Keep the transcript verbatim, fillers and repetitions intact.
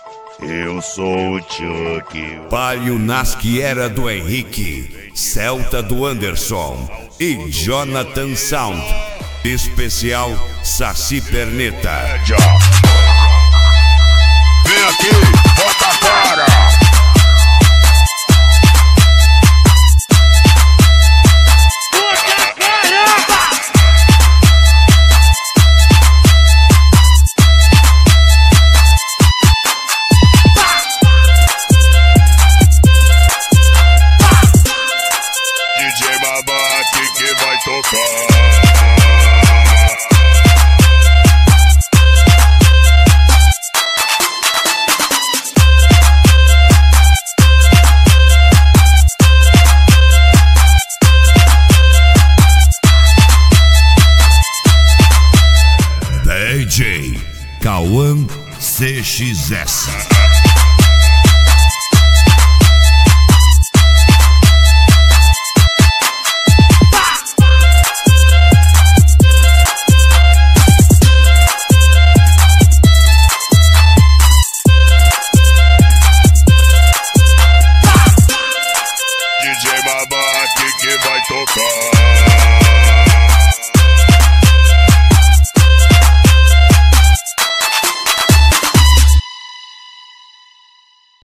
Eu sou o Chuck. Palio Nasciera do Henrique, Celta do Anderson e Jonathan Sound. Especial Saci Perneta. Vem aqui, bota a cara. D J Babate que vai tocar. D J Cauã C X S.